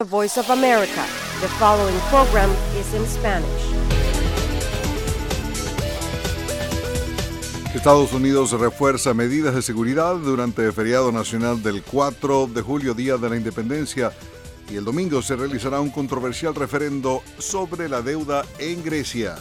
The Voice of America. The following program is in Spanish. Estados Unidos refuerza medidas de seguridad durante el feriado nacional del 4 de julio, Día de la Independencia, y el domingo se realizará un controversial referendo sobre la deuda en Grecia.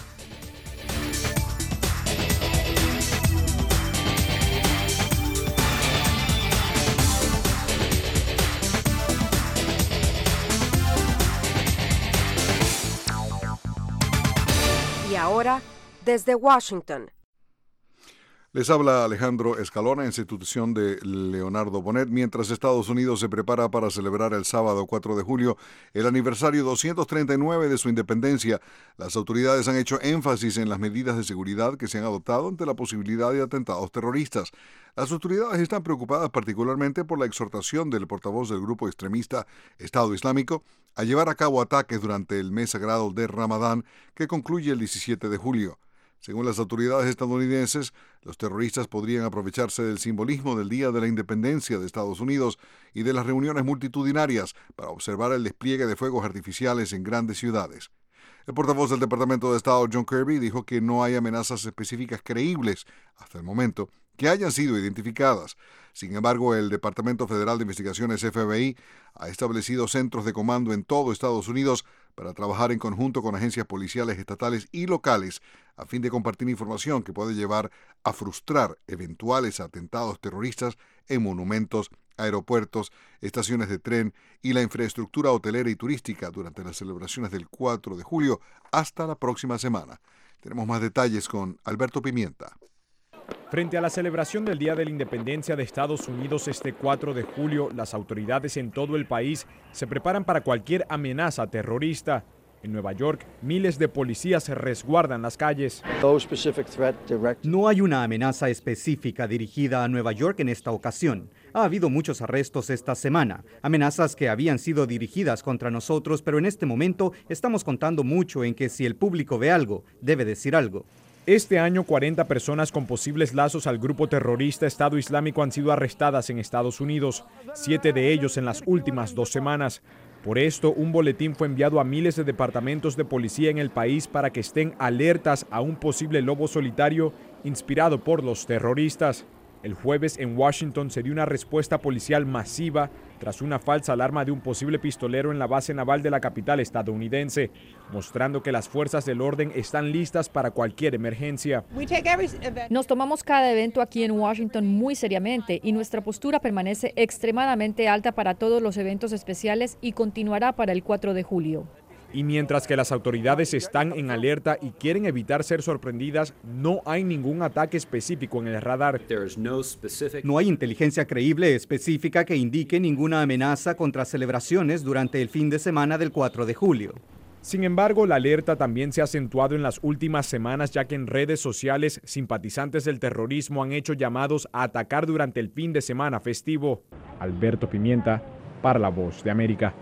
Y ahora, desde Washington. Les habla Alejandro Escalona, institución de Leonardo Bonet. Mientras Estados Unidos se prepara para celebrar el sábado 4 de julio el aniversario 239 de su independencia, las autoridades han hecho énfasis en las medidas de seguridad que se han adoptado ante la posibilidad de atentados terroristas. Las autoridades están preocupadas particularmente por la exhortación del portavoz del grupo extremista Estado Islámico a llevar a cabo ataques durante el mes sagrado de Ramadán, que concluye el 17 de julio. Según las autoridades estadounidenses, los terroristas podrían aprovecharse del simbolismo del Día de la Independencia de Estados Unidos y de las reuniones multitudinarias para observar el despliegue de fuegos artificiales en grandes ciudades. El portavoz del Departamento de Estado, John Kirby, dijo que no hay amenazas específicas creíbles hasta el momento que hayan sido identificadas. Sin embargo, el Departamento Federal de Investigaciones, FBI, ha establecido centros de comando en todo Estados Unidos para trabajar en conjunto con agencias policiales estatales y locales a fin de compartir información que puede llevar a frustrar eventuales atentados terroristas en monumentos, aeropuertos, estaciones de tren y la infraestructura hotelera y turística durante las celebraciones del 4 de julio hasta la próxima semana. Tenemos más detalles con Alberto Pimienta. Frente a la celebración del Día de la Independencia de Estados Unidos este 4 de julio, las autoridades en todo el país se preparan para cualquier amenaza terrorista. En Nueva York, miles de policías resguardan las calles. No hay una amenaza específica dirigida a Nueva York en esta ocasión. Ha habido muchos arrestos esta semana, amenazas que habían sido dirigidas contra nosotros, pero en este momento estamos contando mucho en que si el público ve algo, debe decir algo. Este año, 40 personas con posibles lazos al grupo terrorista Estado Islámico han sido arrestadas en Estados Unidos, 7 de ellos en las últimas 2 semanas. Por esto, un boletín fue enviado a miles de departamentos de policía en el país para que estén alertas a un posible lobo solitario inspirado por los terroristas. El jueves en Washington se dio una respuesta policial masiva tras una falsa alarma de un posible pistolero en la base naval de la capital estadounidense, mostrando que las fuerzas del orden están listas para cualquier emergencia. Nos tomamos cada evento aquí en Washington muy seriamente y nuestra postura permanece extremadamente alta para todos los eventos especiales y continuará para el 4 de julio. Y mientras que las autoridades están en alerta y quieren evitar ser sorprendidas, no hay ningún ataque específico en el radar. No hay inteligencia creíble específica que indique ninguna amenaza contra celebraciones durante el fin de semana del 4 de julio. Sin embargo, la alerta también se ha acentuado en las últimas semanas, ya que en redes sociales, simpatizantes del terrorismo han hecho llamados a atacar durante el fin de semana festivo. Alberto Pimienta, para La Voz de América.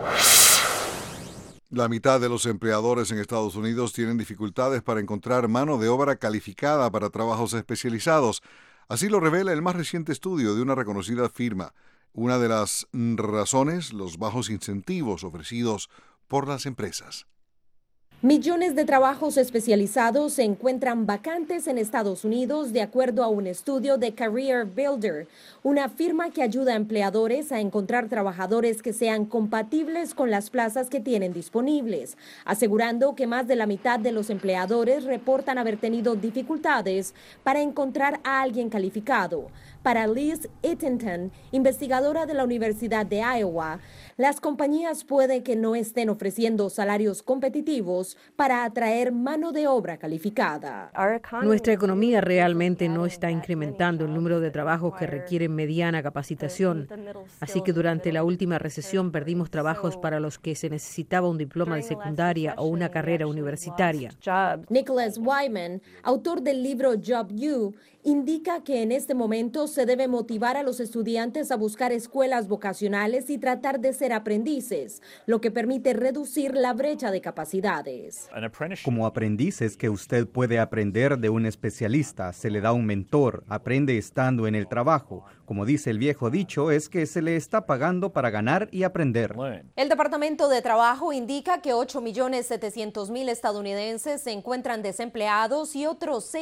La mitad de los empleadores en Estados Unidos tienen dificultades para encontrar mano de obra calificada para trabajos especializados. Así lo revela el más reciente estudio de una reconocida firma. Una de las razones, los bajos incentivos ofrecidos por las empresas. Millones de trabajos especializados se encuentran vacantes en Estados Unidos, de acuerdo a un estudio de Career Builder, una firma que ayuda a empleadores a encontrar trabajadores que sean compatibles con las plazas que tienen disponibles, asegurando que más de la mitad de los empleadores reportan haber tenido dificultades para encontrar a alguien calificado. Para Liz Ittenton, investigadora de la Universidad de Iowa, las compañías puede que no estén ofreciendo salarios competitivos para atraer mano de obra calificada. Nuestra economía realmente no está incrementando el número de trabajos que requieren mediana capacitación. Así que durante la última recesión perdimos trabajos para los que se necesitaba un diploma de secundaria o una carrera universitaria. Nicholas Wyman, autor del libro Job U, indica que en este momento se debe motivar a los estudiantes a buscar escuelas vocacionales y tratar de ser aprendices, lo que permite reducir la brecha de capacidades. Como aprendiz es que usted puede aprender de un especialista, se le da un mentor, aprende estando en el trabajo. Como dice el viejo dicho, es que se le está pagando para ganar y aprender. El Departamento de Trabajo indica que 8.700.000 estadounidenses se encuentran desempleados y otros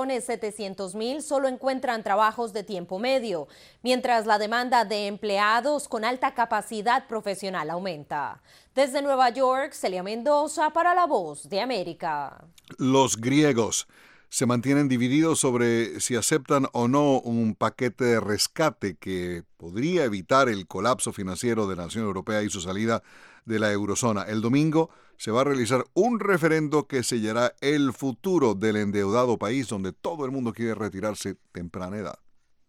6.700.000 solo encuentran trabajos de tiempo medio, mientras la demanda de empleados con alta capacidad profesional aumenta. Desde Nueva York, Celia Mendoza para La Voz de América. Los griegos se mantienen divididos sobre si aceptan o no un paquete de rescate que podría evitar el colapso financiero de la Nación Europea y su salida de la eurozona. El domingo se va a realizar un referendo que sellará el futuro del endeudado país donde todo el mundo quiere retirarse temprana edad.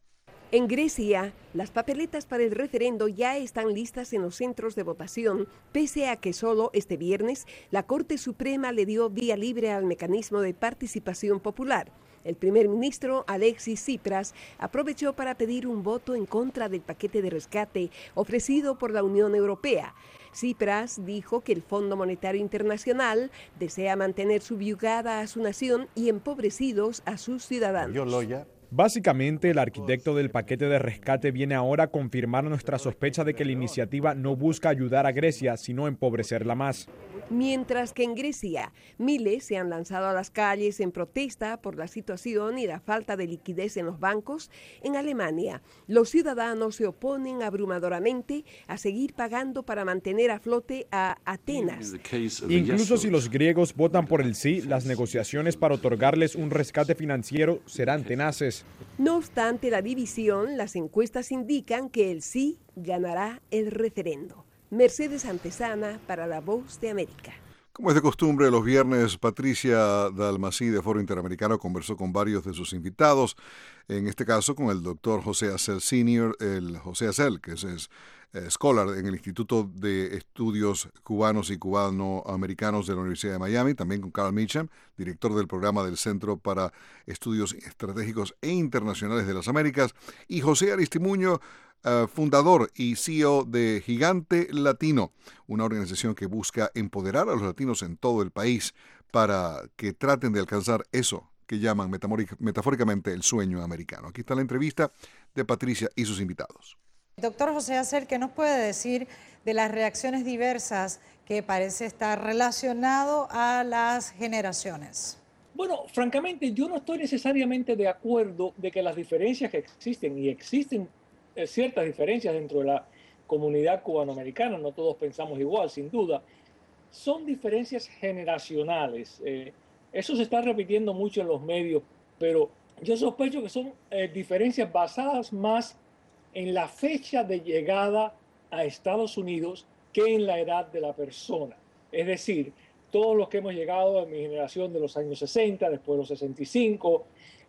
En Grecia, las papeletas para el referendo ya están listas en los centros de votación, pese a que solo este viernes la Corte Suprema le dio vía libre al mecanismo de participación popular. El primer ministro Alexis Tsipras aprovechó para pedir un voto en contra del paquete de rescate ofrecido por la Unión Europea. Tsipras dijo que el Fondo Monetario Internacional desea mantener subyugada a su nación y empobrecidos a sus ciudadanos. Básicamente, el arquitecto del paquete de rescate viene ahora a confirmar nuestra sospecha de que la iniciativa no busca ayudar a Grecia, sino empobrecerla más. Mientras que en Grecia, miles se han lanzado a las calles en protesta por la situación y la falta de liquidez en los bancos, en Alemania, los ciudadanos se oponen abrumadoramente a seguir pagando para mantener a flote a Atenas. Incluso si los griegos votan por el sí, las negociaciones para otorgarles un rescate financiero serán tenaces. No obstante la división, las encuestas indican que el sí ganará el referendo. Mercedes Antesana para La Voz de América. Como es de costumbre, los viernes, Patricia Dalmací de Foro Interamericano conversó con varios de sus invitados, en este caso con el doctor José Acel Sr., el José Acel, que es scholar en el Instituto de Estudios Cubanos y Cubanoamericanos de la Universidad de Miami, también con Carl Meacham, director del programa del Centro para Estudios Estratégicos e Internacionales de las Américas, y José Aristimuño, fundador y CEO de Gigante Latino, una organización que busca empoderar a los latinos en todo el país para que traten de alcanzar eso que llaman metafóricamente el sueño americano. Aquí está la entrevista de Patricia y sus invitados. Doctor José Acel, ¿qué nos puede decir de las reacciones diversas que parece estar relacionado a las generaciones? Bueno, francamente, yo no estoy necesariamente de acuerdo de que las diferencias que existen, y existen ciertas diferencias dentro de la comunidad cubanoamericana, no todos pensamos igual, sin duda, son diferencias generacionales. Eso se está repitiendo mucho en los medios, pero yo sospecho que son diferencias basadas más en la fecha de llegada a Estados Unidos que en la edad de la persona. Es decir, todos los que hemos llegado a mi generación de los años 60, después de los 65,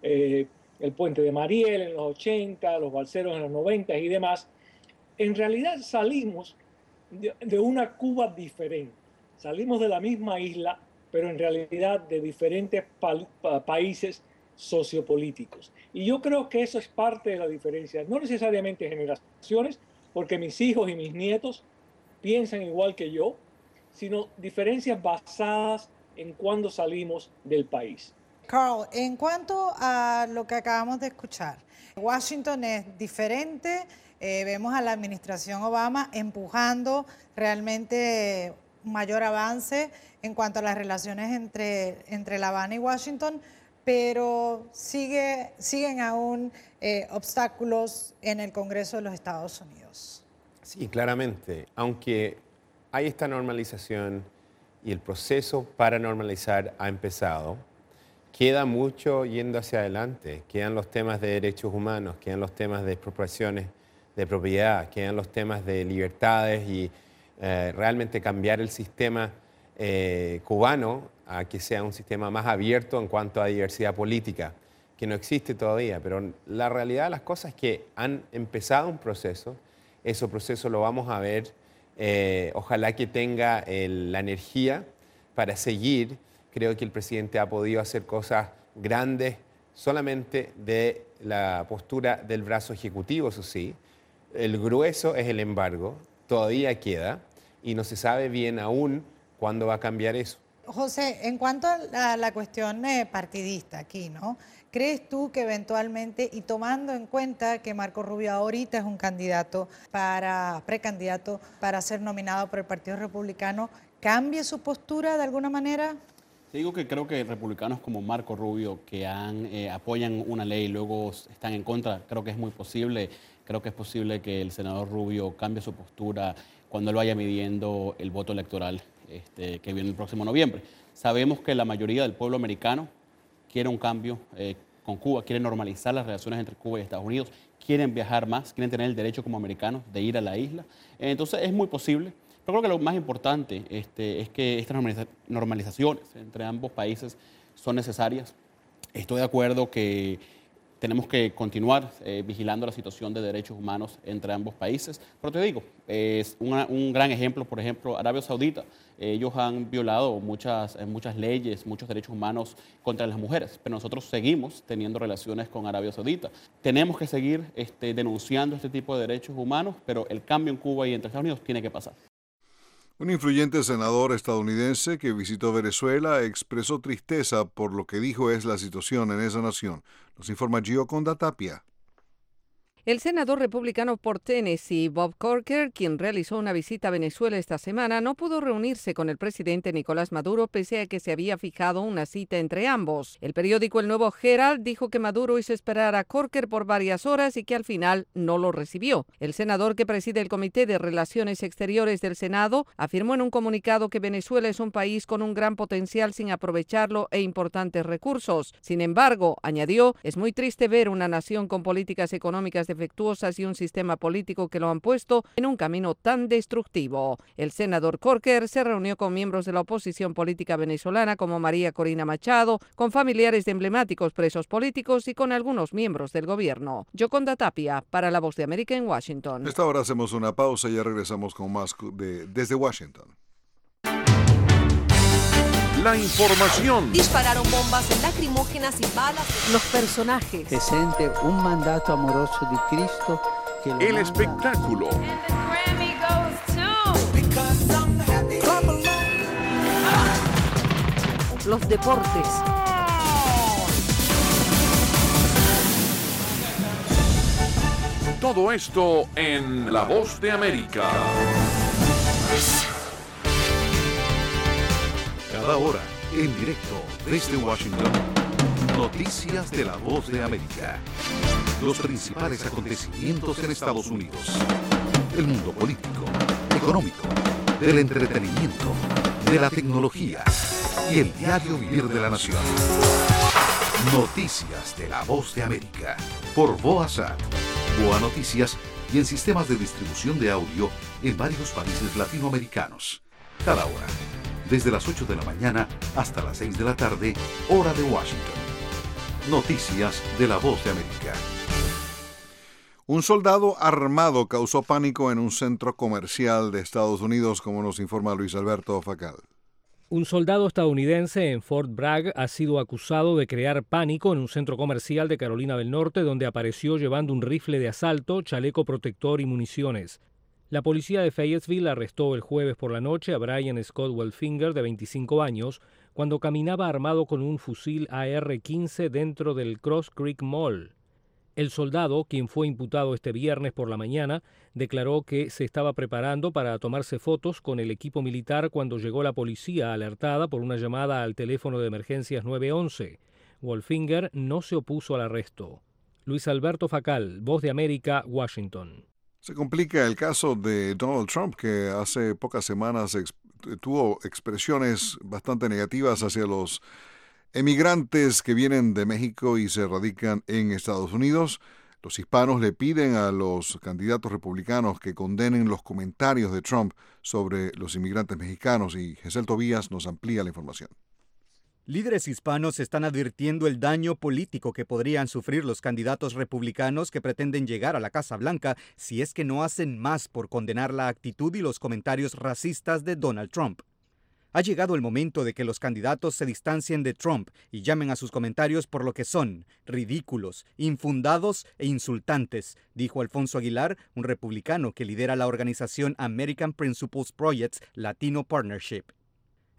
el puente de Mariel en los 80, los balseros en los 90 y demás, en realidad salimos de una Cuba diferente. Salimos de la misma isla, pero en realidad de diferentes países sociopolíticos. Y yo creo que eso es parte de la diferencia, no necesariamente generaciones, porque mis hijos y mis nietos piensan igual que yo, sino diferencias basadas en cuándo salimos del país. Carl, en cuanto a lo que acabamos de escuchar, Washington es diferente, vemos a la administración Obama empujando realmente un mayor avance en cuanto a las relaciones entre La Habana y Washington, pero siguen aún obstáculos en el Congreso de los Estados Unidos. Sí, claramente, aunque hay esta normalización y el proceso para normalizar ha empezado, queda mucho yendo hacia adelante. Quedan los temas de derechos humanos, quedan los temas de expropiaciones de propiedad, quedan los temas de libertades y realmente cambiar el sistema cubano a que sea un sistema más abierto en cuanto a diversidad política, que no existe todavía. Pero la realidad de las cosas es que han empezado un proceso, ese proceso lo vamos a ver, ojalá que tenga la energía para seguir. Creo que el presidente ha podido hacer cosas grandes solamente de la postura del brazo ejecutivo, eso sí. El grueso es el embargo, todavía queda y no se sabe bien aún cuándo va a cambiar eso. José, en cuanto a la cuestión partidista aquí, ¿no? ¿Crees tú que eventualmente, y tomando en cuenta que Marco Rubio ahorita es un precandidato para ser nominado por el Partido Republicano, cambie su postura de alguna manera? Te digo que creo que republicanos como Marco Rubio, que apoyan una ley y luego están en contra, creo que es muy posible. Creo que es posible que el senador Rubio cambie su postura cuando él vaya midiendo el voto electoral que viene el próximo noviembre. Sabemos que la mayoría del pueblo americano quiere un cambio con Cuba, quiere normalizar las relaciones entre Cuba y Estados Unidos, quieren viajar más, quieren tener el derecho como americanos de ir a la isla. Entonces es muy posible. Pero creo que lo más importante es que estas normalizaciones entre ambos países son necesarias. Estoy de acuerdo que tenemos que continuar vigilando la situación de derechos humanos entre ambos países. Pero te digo, es un gran ejemplo, por ejemplo, Arabia Saudita. Ellos han violado muchas leyes, muchos derechos humanos contra las mujeres, pero nosotros seguimos teniendo relaciones con Arabia Saudita. Tenemos que seguir denunciando este tipo de derechos humanos, pero el cambio en Cuba y entre Estados Unidos tiene que pasar. Un influyente senador estadounidense que visitó Venezuela expresó tristeza por lo que dijo es la situación en esa nación. Nos informa Gioconda Tapia. El senador republicano por Tennessee, Bob Corker, quien realizó una visita a Venezuela esta semana, no pudo reunirse con el presidente Nicolás Maduro pese a que se había fijado una cita entre ambos. El periódico El Nuevo Herald dijo que Maduro hizo esperar a Corker por varias horas y que al final no lo recibió. El senador que preside el Comité de Relaciones Exteriores del Senado afirmó en un comunicado que Venezuela es un país con un gran potencial sin aprovecharlo e importantes recursos. Sin embargo, añadió, es muy triste ver una nación con políticas económicas defectuosas y un sistema político que lo han puesto en un camino tan destructivo. El senador Corker se reunió con miembros de la oposición política venezolana como María Corina Machado, con familiares de emblemáticos presos políticos y con algunos miembros del gobierno. Gioconda Tapia, para La Voz de América en Washington. A esta hora hacemos una pausa y ya regresamos con más desde Washington. La información. Dispararon bombas lacrimógenas y balas. Los personajes. Presente un mandato amoroso de Cristo. El espectáculo. Los deportes. Todo esto en La Voz de América. Cada hora, en directo desde Washington, noticias de La Voz de América. Los principales acontecimientos en Estados Unidos. El mundo político, económico, del entretenimiento, de la tecnología y el diario vivir de la nación. Noticias de La Voz de América. Por VOASAT, VOA Noticias y en sistemas de distribución de audio en varios países latinoamericanos. Cada hora. Desde las 8 de la mañana hasta las 6 de la tarde, hora de Washington. Noticias de La Voz de América. Un soldado armado causó pánico en un centro comercial de Estados Unidos, como nos informa Luis Alberto Facal. Un soldado estadounidense en Fort Bragg ha sido acusado de crear pánico en un centro comercial de Carolina del Norte, donde apareció llevando un rifle de asalto, chaleco protector y municiones. La policía de Fayetteville arrestó el jueves por la noche a Brian Scott Wolfinger, de 25 años, cuando caminaba armado con un fusil AR-15 dentro del Cross Creek Mall. El soldado, quien fue imputado este viernes por la mañana, declaró que se estaba preparando para tomarse fotos con el equipo militar cuando llegó la policía alertada por una llamada al teléfono de emergencias 911. Wolfinger no se opuso al arresto. Luis Alberto Facal, Voz de América, Washington. Se complica el caso de Donald Trump, que hace pocas semanas tuvo expresiones bastante negativas hacia los emigrantes que vienen de México y se radican en Estados Unidos. Los hispanos le piden a los candidatos republicanos que condenen los comentarios de Trump sobre los inmigrantes mexicanos, y Gesell Tobías nos amplía la información. Líderes hispanos están advirtiendo el daño político que podrían sufrir los candidatos republicanos que pretenden llegar a la Casa Blanca si es que no hacen más por condenar la actitud y los comentarios racistas de Donald Trump. Ha llegado el momento de que los candidatos se distancien de Trump y llamen a sus comentarios por lo que son: ridículos, infundados e insultantes, dijo Alfonso Aguilar, un republicano que lidera la organización American Principles Project's Latino Partnership.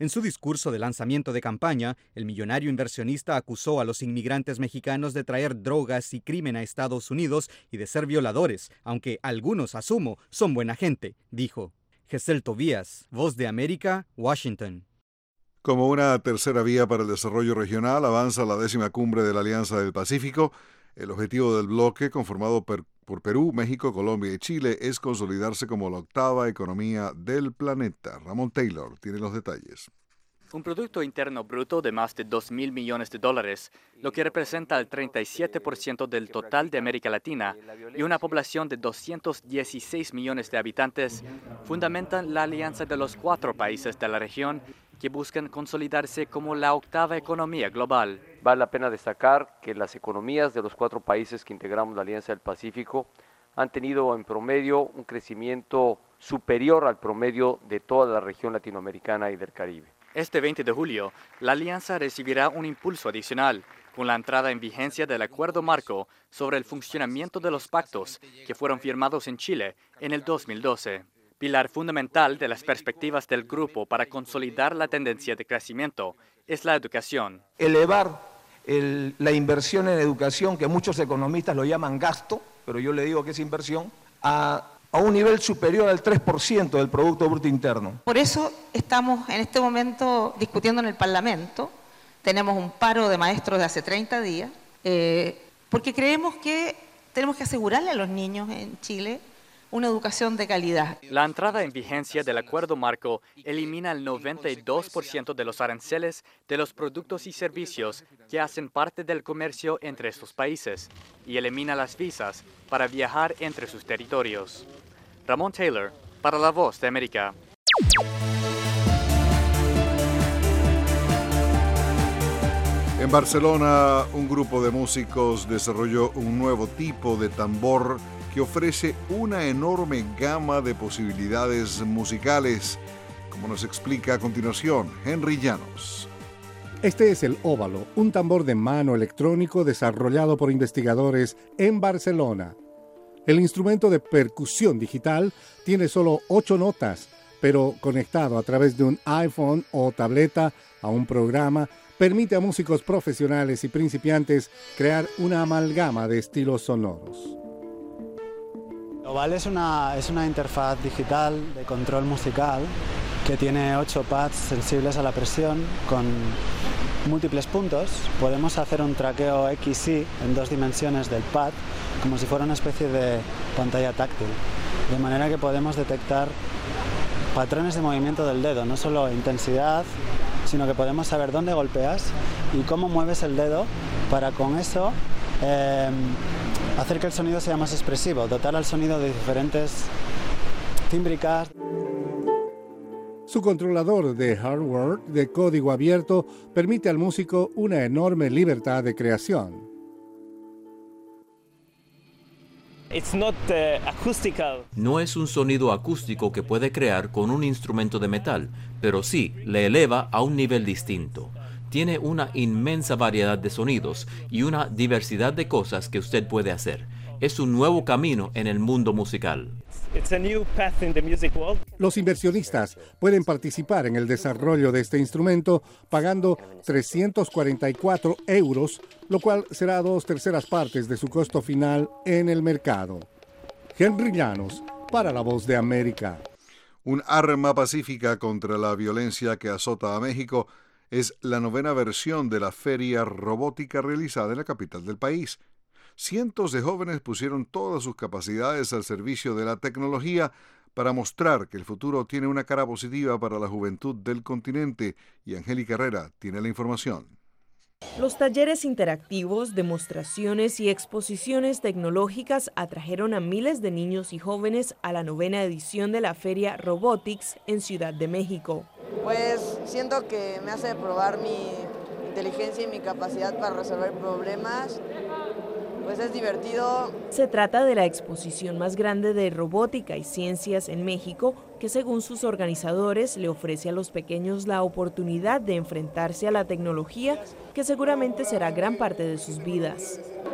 En su discurso de lanzamiento de campaña, el millonario inversionista acusó a los inmigrantes mexicanos de traer drogas y crimen a Estados Unidos y de ser violadores, aunque algunos, asumo, son buena gente, dijo. Gesell Tobías, Voz de América, Washington. Como una tercera vía para el desarrollo regional, avanza la 10ª cumbre de la Alianza del Pacífico. El objetivo del bloque, conformado por Perú, México, Colombia y Chile, es consolidarse como la 8ª economía del planeta. Ramón Taylor tiene los detalles. Un Producto Interno Bruto de más de $2.000 millones, lo que representa el 37% del total de América Latina, y una población de 216 millones de habitantes, fundamentan la alianza de los 4 países de la región que buscan consolidarse como la 8ª economía global. Vale la pena destacar que las economías de los 4 países que integramos la Alianza del Pacífico han tenido en promedio un crecimiento superior al promedio de toda la región latinoamericana y del Caribe. Este 20 de julio, la alianza recibirá un impulso adicional con la entrada en vigencia del Acuerdo Marco sobre el funcionamiento de los pactos que fueron firmados en Chile en el 2012. Pilar fundamental de las perspectivas del grupo para consolidar la tendencia de crecimiento es la educación. Elevar la inversión en educación, que muchos economistas lo llaman gasto, pero yo le digo que es inversión, a un nivel superior al 3% del Producto Bruto Interno. Por eso estamos en este momento discutiendo en el Parlamento. Tenemos un paro de maestros de hace 30 días, porque creemos que tenemos que asegurarle a los niños en Chile una educación de calidad. La entrada en vigencia del Acuerdo Marco elimina el 92% de los aranceles de los productos y servicios que hacen parte del comercio entre estos países y elimina las visas para viajar entre sus territorios. Ramón Taylor, para La Voz de América. En Barcelona, un grupo de músicos desarrolló un nuevo tipo de tambor que ofrece una enorme gama de posibilidades musicales, como nos explica a continuación Henry Llanos. Este es el óvalo, un tambor de mano electrónico desarrollado por investigadores en Barcelona. El instrumento de percusión digital tiene solo 8 notas, pero conectado a través de un iPhone o tableta a un programa, permite a músicos profesionales y principiantes crear una amalgama de estilos sonoros. Oval es una interfaz digital de control musical que tiene 8 pads sensibles a la presión con múltiples puntos. Podemos hacer un traqueo XY en 2 dimensiones del pad como si fuera una especie de pantalla táctil, de manera que podemos detectar patrones de movimiento del dedo, no solo intensidad, sino que podemos saber dónde golpeas y cómo mueves el dedo para con eso hacer que el sonido sea más expresivo, dotar al sonido de diferentes tímbricas. Su controlador de hardware de código abierto permite al músico una enorme libertad de creación. No es un sonido acústico que puede crear con un instrumento de metal, pero sí le eleva a un nivel distinto. Tiene una inmensa variedad de sonidos y una diversidad de cosas que usted puede hacer. Es un nuevo camino en el mundo musical. Los inversionistas pueden participar en el desarrollo de este instrumento pagando 344 €, lo cual será 2/3 partes de su costo final en el mercado. Henry Llanos, para La Voz de América. Un arma pacífica contra la violencia que azota a México es la 9ª versión de la feria robótica realizada en la capital del país. Cientos de jóvenes pusieron todas sus capacidades al servicio de la tecnología para mostrar que el futuro tiene una cara positiva para la juventud del continente, y Angélica Herrera tiene la información. Los talleres interactivos, demostraciones y exposiciones tecnológicas atrajeron a miles de niños y jóvenes a la 9ª edición de la Feria Robotics en Ciudad de México. Pues siento que me hace probar mi inteligencia y mi capacidad para resolver problemas. Pues es divertido. Se trata de la exposición más grande de robótica y ciencias en México, que según sus organizadores le ofrece a los pequeños la oportunidad de enfrentarse a la tecnología, que seguramente será gran parte de sus vidas.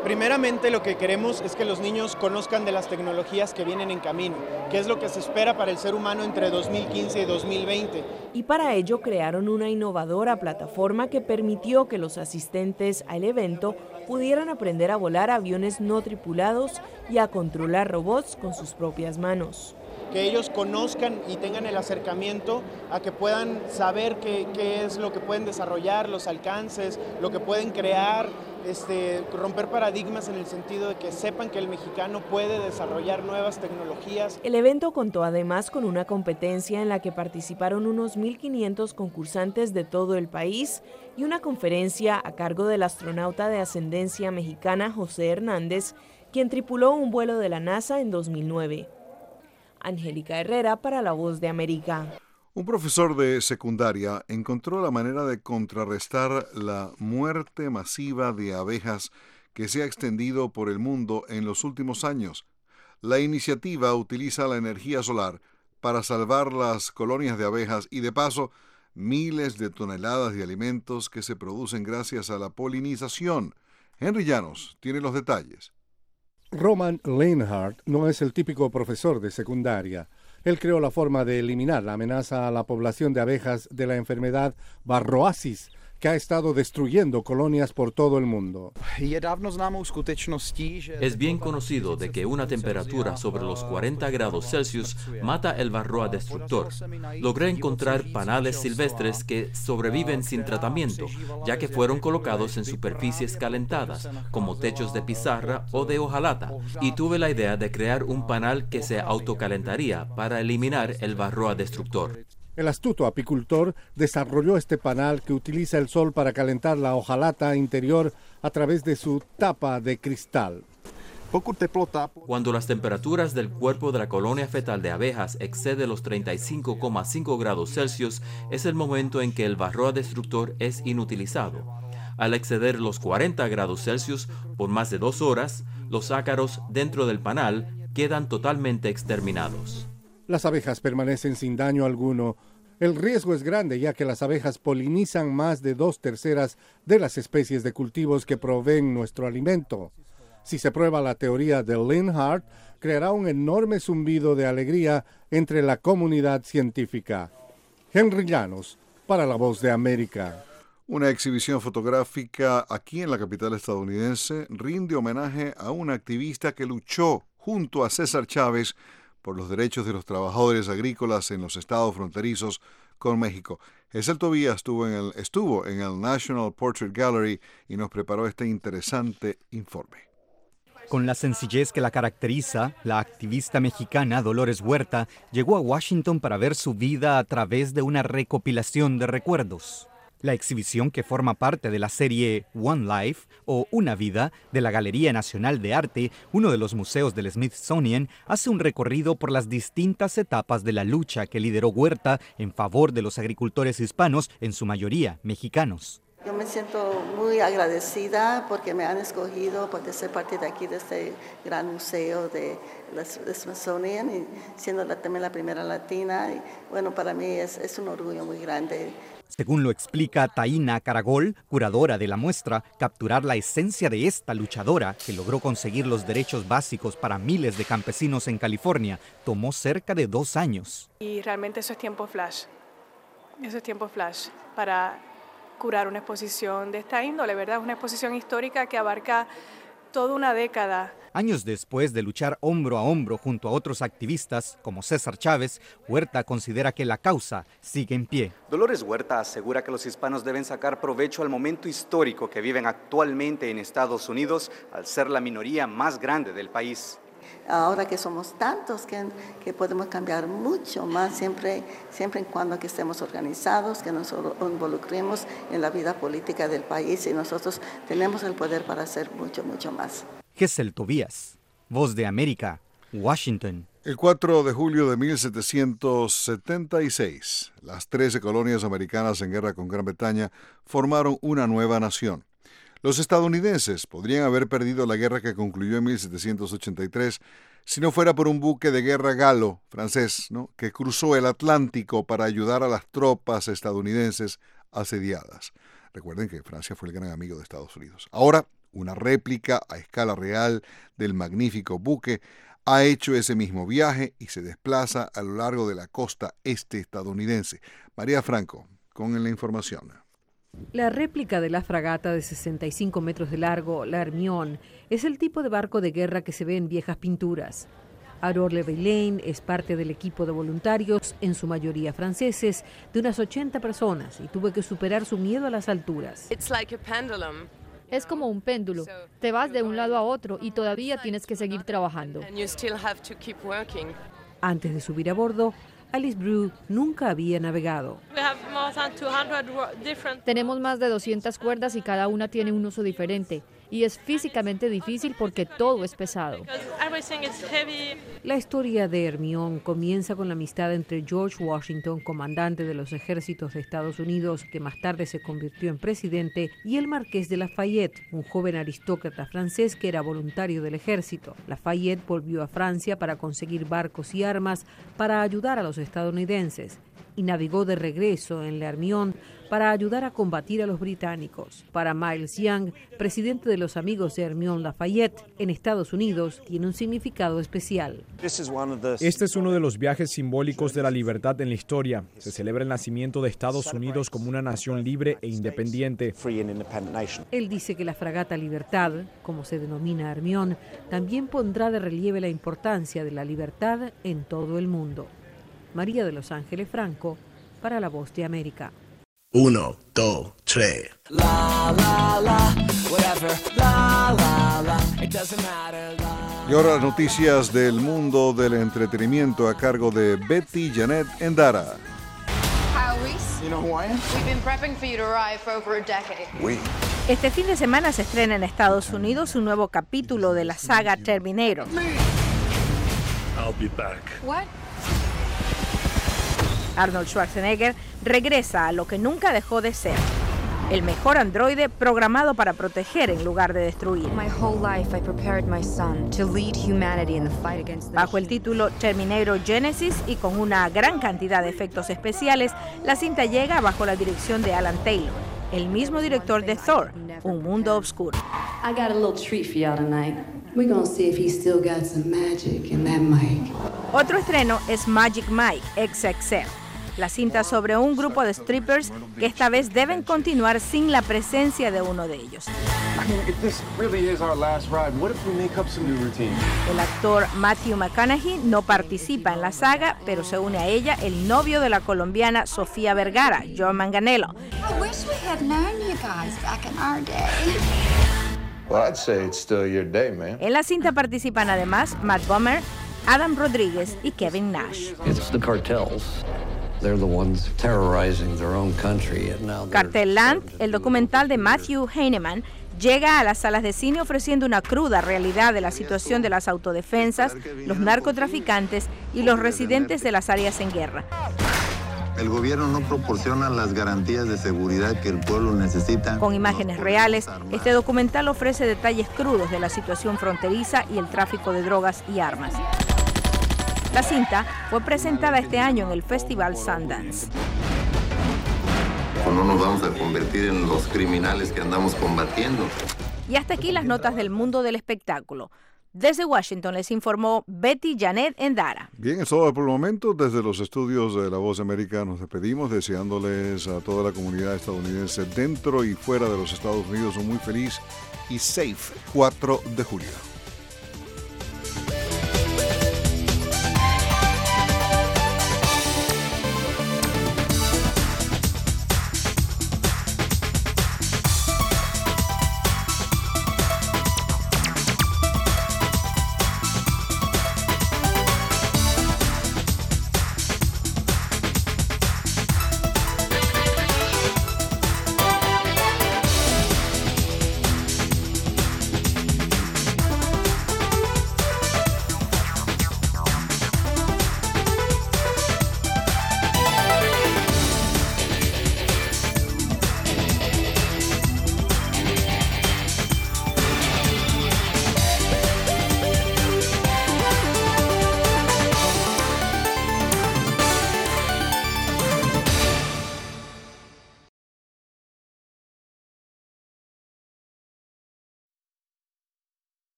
Primeramente, lo que queremos es que los niños conozcan de las tecnologías que vienen en camino, que es lo que se espera para el ser humano entre 2015 y 2020. Y para ello crearon una innovadora plataforma que permitió que los asistentes al evento pudieran aprender a volar aviones no tripulados y a controlar robots con sus propias manos. Que ellos conozcan y tengan el acercamiento a que puedan saber qué es lo que pueden desarrollar, los alcances, lo que pueden crear, romper paradigmas en el sentido de que sepan que el mexicano puede desarrollar nuevas tecnologías. El evento contó además con una competencia en la que participaron unos 1.500 concursantes de todo el país y una conferencia a cargo del astronauta de ascendencia mexicana José Hernández, quien tripuló un vuelo de la NASA en 2009. Angélica Herrera para La Voz de América. Un profesor de secundaria encontró la manera de contrarrestar la muerte masiva de abejas que se ha extendido por el mundo en los últimos años. La iniciativa utiliza la energía solar para salvar las colonias de abejas y, de paso, miles de toneladas de alimentos que se producen gracias a la polinización. Henry Llanos tiene los detalles. Roman Leinhardt no es el típico profesor de secundaria. Él creó la forma de eliminar la amenaza a la población de abejas de la enfermedad varroasis, que ha estado destruyendo colonias por todo el mundo. Es bien conocido de que una temperatura sobre los 40 grados Celsius mata el varroa destructor. Logré encontrar panales silvestres que sobreviven sin tratamiento, ya que fueron colocados en superficies calentadas, como techos de pizarra o de hojalata, y tuve la idea de crear un panal que se autocalentaría para eliminar el varroa destructor. El astuto apicultor desarrolló este panal que utiliza el sol para calentar la hojalata interior a través de su tapa de cristal. Cuando las temperaturas del cuerpo de la colonia fetal de abejas excede los 35,5 grados Celsius, es el momento en que el varroa destructor es inutilizado. Al exceder los 40 grados Celsius por más de 2 horas, los ácaros dentro del panal quedan totalmente exterminados. Las abejas permanecen sin daño alguno. El riesgo es grande ya que las abejas polinizan más de 2/3 de las especies de cultivos que proveen nuestro alimento. Si se prueba la teoría de Leinhardt, creará un enorme zumbido de alegría entre la comunidad científica. Henry Llanos, para La Voz de América. Una exhibición fotográfica aquí en la capital estadounidense rinde homenaje a una activista que luchó junto a César Chávez por los derechos de los trabajadores agrícolas en los estados fronterizos con México. Gesell Tobías estuvo en el National Portrait Gallery y nos preparó este interesante informe. Con la sencillez que la caracteriza, la activista mexicana Dolores Huerta llegó a Washington para ver su vida a través de una recopilación de recuerdos. La exhibición, que forma parte de la serie One Life o Una Vida de la Galería Nacional de Arte, uno de los museos del Smithsonian, hace un recorrido por las distintas etapas de la lucha que lideró Huerta en favor de los agricultores hispanos, en su mayoría mexicanos. Yo me siento muy agradecida porque me han escogido para ser parte de aquí, de este gran museo de Smithsonian, y siendo también la primera latina. Y bueno, para mí es un orgullo muy grande. Según lo explica Taina Caragol, curadora de la muestra, capturar la esencia de esta luchadora, que logró conseguir los derechos básicos para miles de campesinos en California, tomó cerca de 2 años. Y realmente eso es tiempo flash. Eso es tiempo flash para curar una exposición de esta índole, ¿verdad? Una exposición histórica que abarca toda una década. Años después de luchar hombro a hombro junto a otros activistas, como César Chávez, Huerta considera que la causa sigue en pie. Dolores Huerta asegura que los hispanos deben sacar provecho al momento histórico que viven actualmente en Estados Unidos, al ser la minoría más grande del país. Ahora que somos tantos que podemos cambiar mucho más, siempre en cuando que estemos organizados, que nos involucremos en la vida política del país, y nosotros tenemos el poder para hacer mucho, mucho más. Gesell Tobías, Voz de América, Washington. El 4 de julio de 1776, las 13 colonias americanas en guerra con Gran Bretaña formaron una nueva nación. Los estadounidenses podrían haber perdido la guerra que concluyó en 1783 si no fuera por un buque de guerra galo, francés, que cruzó el Atlántico para ayudar a las tropas estadounidenses asediadas. Recuerden que Francia fue el gran amigo de Estados Unidos. Ahora, una réplica a escala real del magnífico buque, ha hecho ese mismo viaje y se desplaza a lo largo de la costa este estadounidense. María Franco, con la información. La réplica de la fragata de 65 metros de largo, la Hermione, es el tipo de barco de guerra que se ve en viejas pinturas. Aurore Leveillane es parte del equipo de voluntarios, en su mayoría franceses, de unas 80 personas y tuvo que superar su miedo a las alturas. Es como un péndulo. Te vas de un lado a otro y todavía tienes que seguir trabajando. Antes de subir a bordo, Alice Brew nunca había navegado. Tenemos más de 200 cuerdas y cada una tiene un uso diferente. Y es físicamente difícil porque todo es pesado. La historia de Hermione comienza con la amistad entre George Washington, comandante de los ejércitos de Estados Unidos, que más tarde se convirtió en presidente, y el marqués de Lafayette, un joven aristócrata francés que era voluntario del ejército. Lafayette volvió a Francia para conseguir barcos y armas para ayudar a los estadounidenses y navegó de regreso en la Hermione para ayudar a combatir a los británicos. Para Miles Young, presidente de los amigos de Hermione Lafayette en Estados Unidos, tiene un significado especial. Este es uno de los viajes simbólicos de la libertad en la historia. Se celebra el nacimiento de Estados Unidos como una nación libre e independiente. Él dice que la fragata Libertad, como se denomina Hermione, también pondrá de relieve la importancia de la libertad en todo el mundo. María de Los Ángeles Franco, para La Voz de América. 1, 2, 3. Y ahora las noticias del mundo del entretenimiento a cargo de Betty Janet Endara. Este fin de semana se estrena en Estados Unidos un nuevo capítulo de la saga Terminator. I'll be back. What? Arnold Schwarzenegger regresa a lo que nunca dejó de ser, el mejor androide programado para proteger en lugar de destruir. Bajo el título Terminator Genesis y con una gran cantidad de efectos especiales, la cinta llega bajo la dirección de Alan Taylor, el mismo director de Thor, Un Mundo Oscuro. I got a little treat for y'all tonight. We're gonna see if he's still got some magic in that Mike. Otro estreno es Magic Mike XXL, la cinta sobre un grupo de strippers que esta vez deben continuar sin la presencia de uno de ellos. El actor Matthew McConaughey no participa en la saga, pero se une a ella el novio de la colombiana Sofía Vergara, Joe Manganiello. Well, I'd say it's still your day, man. En la cinta participan además Matt Bomer, Adam Rodríguez y Kevin Nash. It's the cartels. They're the ones terrorizing their own country and now Cartel Land, el documental de Matthew Heineman, llega a las salas de cine ofreciendo una cruda realidad de la situación de las autodefensas, los narcotraficantes y los residentes de las áreas en guerra. El gobierno no proporciona las garantías de seguridad que el pueblo necesita. Con imágenes reales, este documental ofrece detalles crudos de la situación fronteriza y el tráfico de drogas y armas. La cinta fue presentada este año en el Festival Sundance. No nos vamos a convertir en los criminales que andamos combatiendo. Y hasta aquí las notas del mundo del espectáculo. Desde Washington les informó Betty Janet Endara. Bien, es todo por el momento. Desde los estudios de La Voz de América nos despedimos deseándoles a toda la comunidad estadounidense dentro y fuera de los Estados Unidos un muy feliz y safe 4 de julio.